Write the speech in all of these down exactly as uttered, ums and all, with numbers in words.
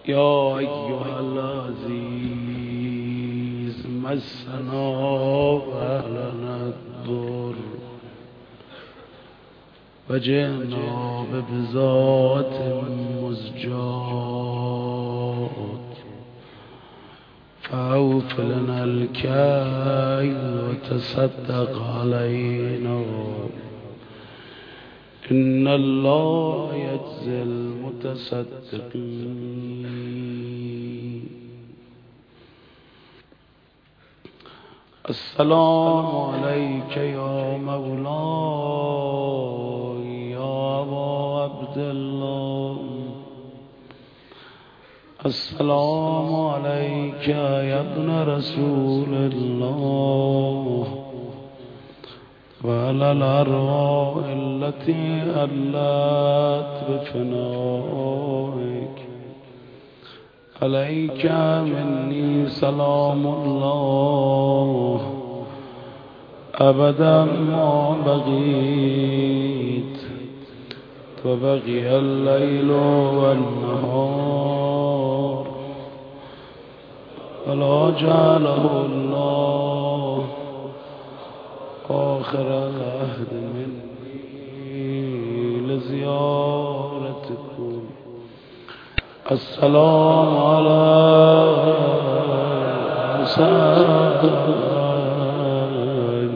یا ایها العزیز مسنا و اهلنا الضر و جئنا ببضاعة مزجاة فأوف لنا الكيل وتصدق علينا إن الله يجزي المتصدقين. السلام عليك يا مولاي يا أبا عبد الله. السلام عليك يا ابن رسول الله وعلى الأرواح التي ألت بفنائك. عليك مني سلام الله أبدا ما بقيت وبقي الليل والنهار ولا جعله الله آخر العهد مني لزيارتكم. السلام على حسين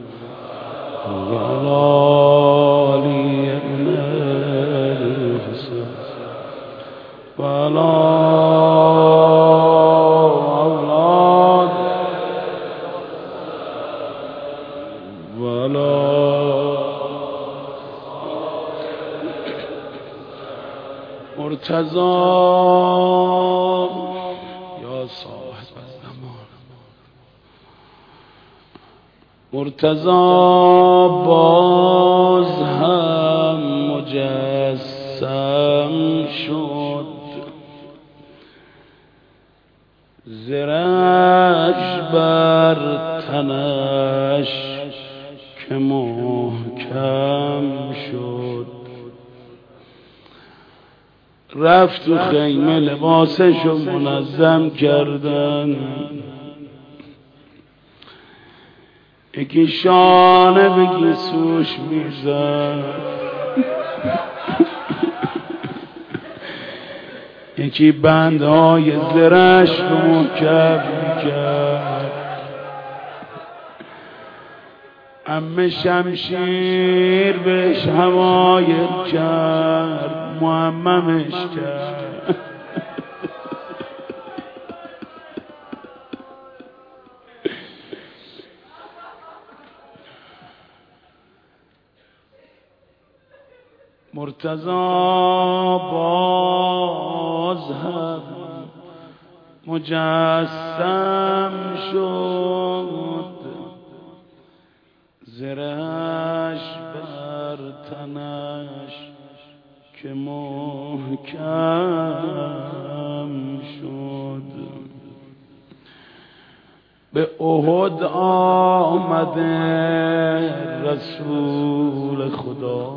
وعلى علي بن الحسين وعلى أولاد وعلى مرتضى یا صاحب الزمان. مرتضى باز هم مجسم شد، زرش بر تنش که محکم شد. رفت تو خیمه لباسشو منظم کردن، یکی شانه به گیسوش میزد، یکی بندهای زرش رو محکم میکرد. عمه شمشیر بهش حمایل کرد، معممش کرد. مرتضی باز هم مجسم شد، زرش بر تنش که محکم شد. به احد آمده رسول خدا،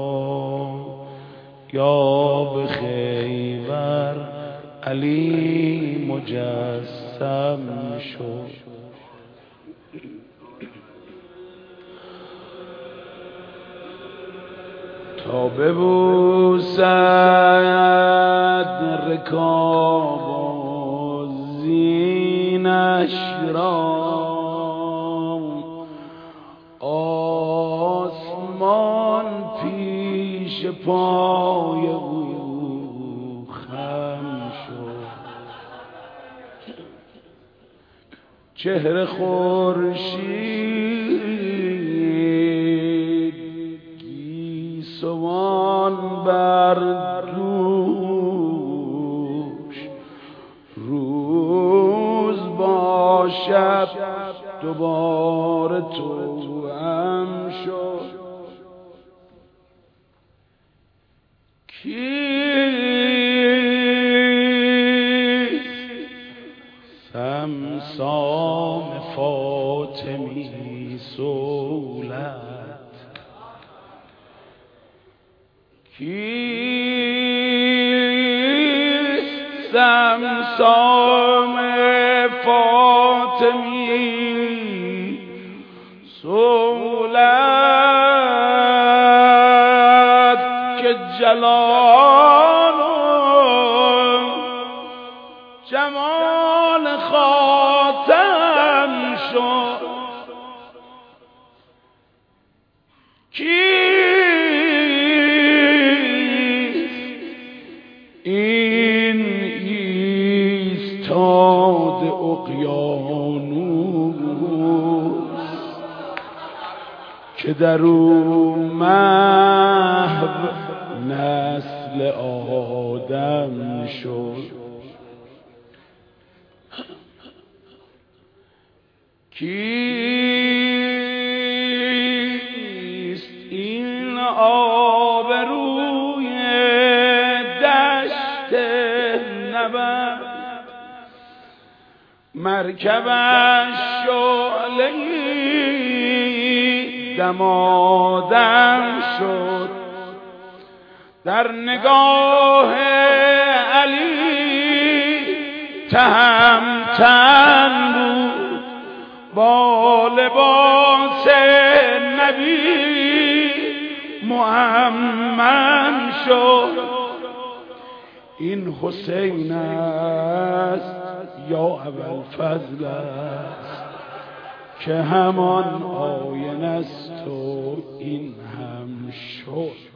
یا به خیبر علی مجسم شد. تا ببوسد رکاب و زینش را، آسمان پیش پای او خم شد. چهره خورشید گیسوان بر دوش، روز با شب دوباره تو هم شد. کیست سمسام فاطمی صولت؟ کیست سمسام فاطمی سولت که جلال و جمال خاتم شد این ایستاد اقیانوس که در او محو نسل آدم شد کیست این آبروی دشت نبرد مرکبش شعله‌ای دمادم شد در نگاه علی تهمتن بود با لباس نبی مؤمن شد این حسین است یا ابوالفضل است که همان آینه است و این هم شد.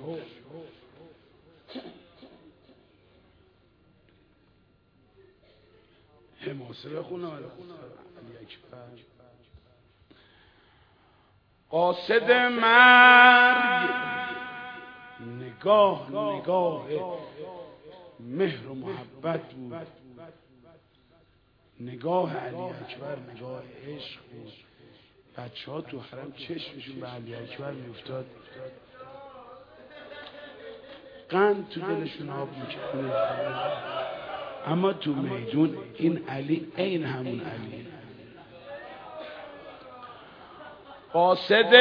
حماسه خونه علی اکبر قاصد مرگ نگاه نگاه مهر و محبت بود، نگاه علی اکبر نگاه عشق بود. بچه ها تو حرم چشمشون به علی اکبر میافتاد، قند تو دلشون آب میکرد، اما تو میدون این علی این همون علی. قاصد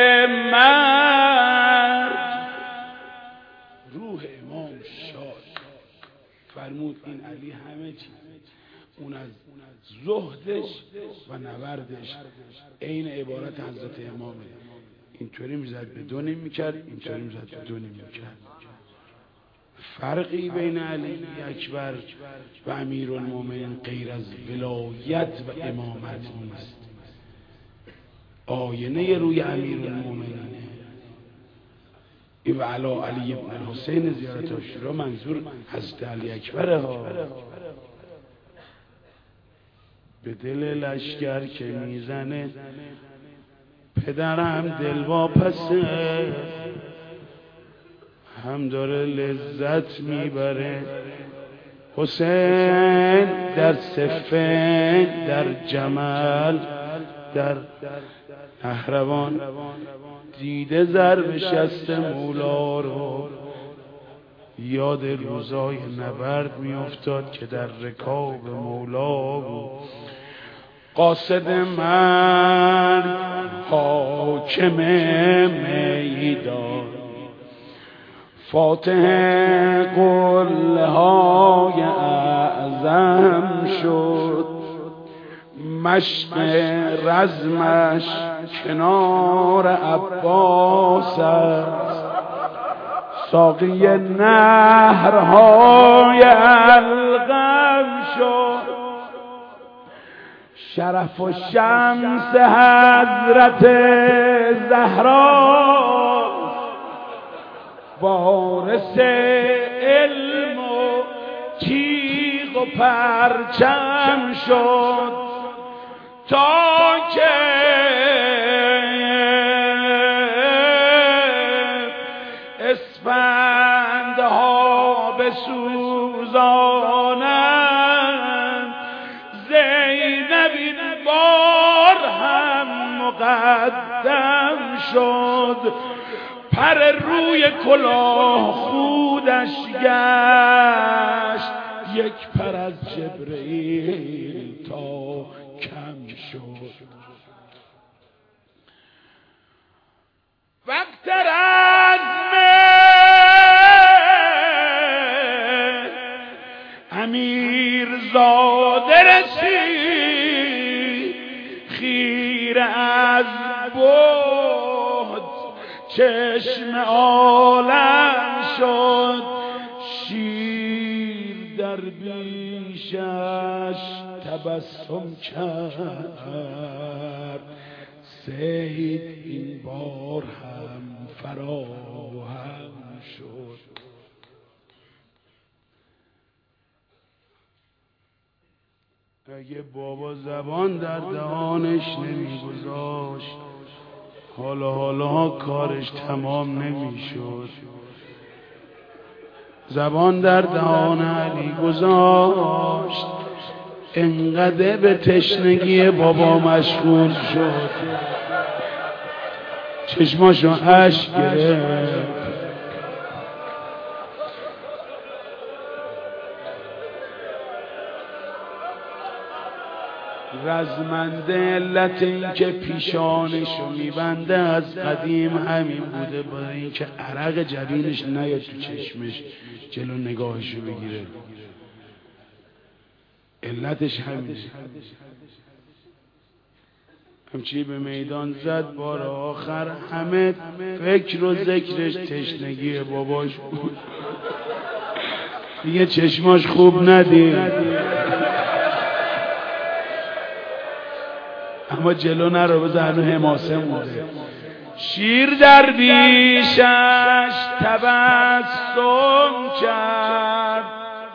مرد روح امام شاد فرمود این علی همه چیز، اون از زهدش و نبردش عین عبارت حضرت امامه. اینطوری میزد به دو نیم میکرد، اینطوری میزد به دو نیم میکرد. فرقی بین علی اکبر و امیرالمومنین غیر از ولایت و امامت نیست. آینه روی امیرالمومنینه. این و علا علی ابن الحسین زیارت عاشورا منظور حضرت علی اکبره ها. به دل لشکر که میزنه پدرم دل واپسه، هم داره لذت میبره. حسین در صفین، در جمل، در نهروان دیده ضرب شست مولا رو، یاد روزای نبرد میافتاد که در رکاب مولا بود. قاصد مرگ حاکم میدان، فاتح قله های اعظم شد. مشق رزمش کنار عباس است، ساقی نهرهای القم شد. شرف و شمس حضرت زهرا وارث علم و تیغ و پرچم شد، تا که اسفندها بسوزانند. زینب این بار هم مقدم شد، پر روی کلاه خودش گشت. یک پر از جبرئیل تا کم شد. وقت رزم امیر زاده رسید خیره از بود چشم عالم شد شیر در بیشش تبسم کرد سید این بار هم فراهم شد. اگه بابا زبان در دهانش نمیگذاشت حالا حالا کارش تمام نمیشد. زبان در دهان علی گذاشت انقدر به تشنگی بابا مشغول شد چشماشو اشک گرفت. رزمنده علت این که پیشانشو میبنده از قدیم همین بوده، برای این که عرق جبینش نیاد تو چشمش جلو نگاهشو بگیره. علتش همینه. همچی به میدان زد بار آخر همه فکر و ذکرش تشنگی باباش بود. دیگه چشماش خوب ندید اما جلو نرو بذار هنو حماسه مونده. شیر در بیشش تبسم کرد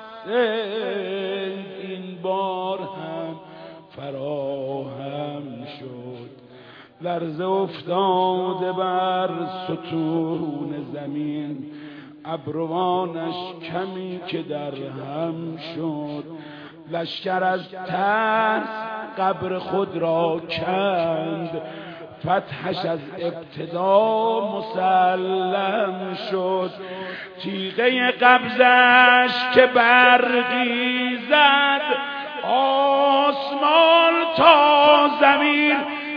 این بار هم فراهم شد. لرزه افتاده بر ستون زمین ابروانش کمی که در هم شد. لشکر از ترس قبر خود را کند فتحش از ابتدا مسلم شد. تیغه قبضش که برقی زد آسمان تا زمین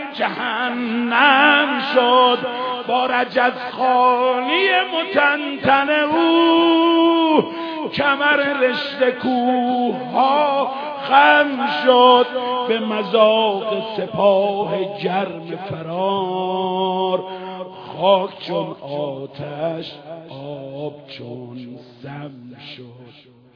جهنم شد. با رجز خانی متنتن او کمر رشته کوه ها خم شد. به مذاق سپاه گرم فرار خاک چون آتش آب چون سم شد.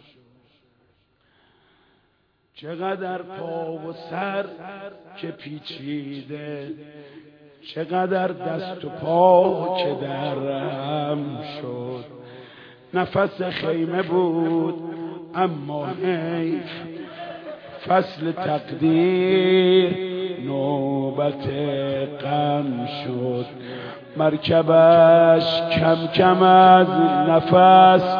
چقدر پا و سر که پیچیده چقدر دست و پا که درهم شد. نفس خیمه بود اما حیف فصل تقدیر نوبت غم شد. مرکبش کم کم از نفس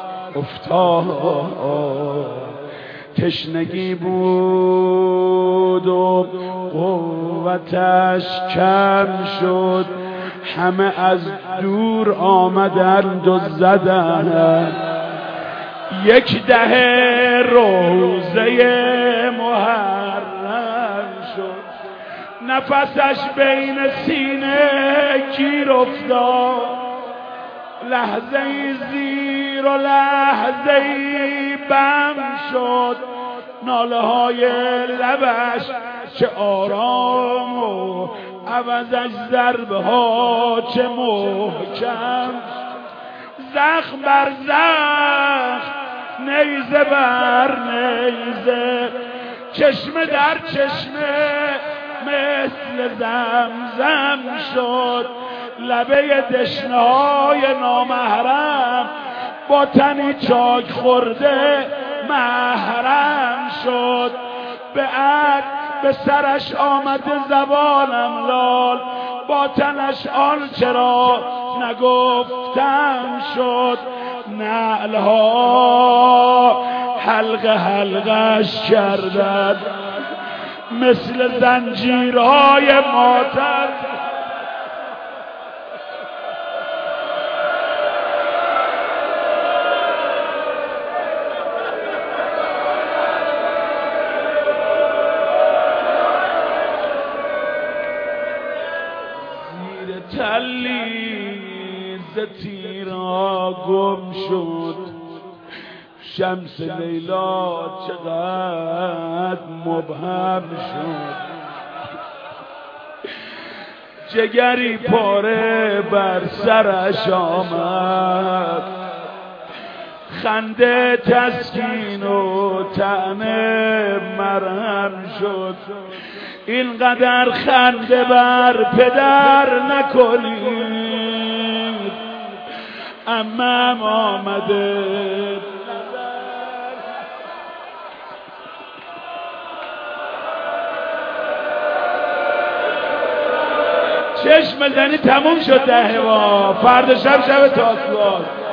افتاد تشنگی بود و قوتش کم شد. همه از دور آمدند و زدند یک دهه روزه محرم شد. نفسش بین سینه گیر افتاد لحظه زیر و لحظه بم شد. ناله های لبش چه آرام و عوضش ضربه ها چه محکم. زخم بر زخم نیزه بر نیزه چشمه در چشمه مثل زمزم شد. لبه دشنه های نامحرم با تنی چاک خورده محرم شد. به عد به سرش آمده زبانم لال با تنش آن چرا نگفتم شد. نعلها حلقه حلقش کردند مثل زنجیرهای ماتر. تلی ز تیرا گم شد شمس لیلا چقدر مبهم شد، جگری پاره بر سرش آمد، خنده تسکین و طعم مرهم شد. اینقدر خنده بر پدر نکنید، عمم آمده چشم بزنی تموم شد. ده و فردا شب شب تاسوعاست.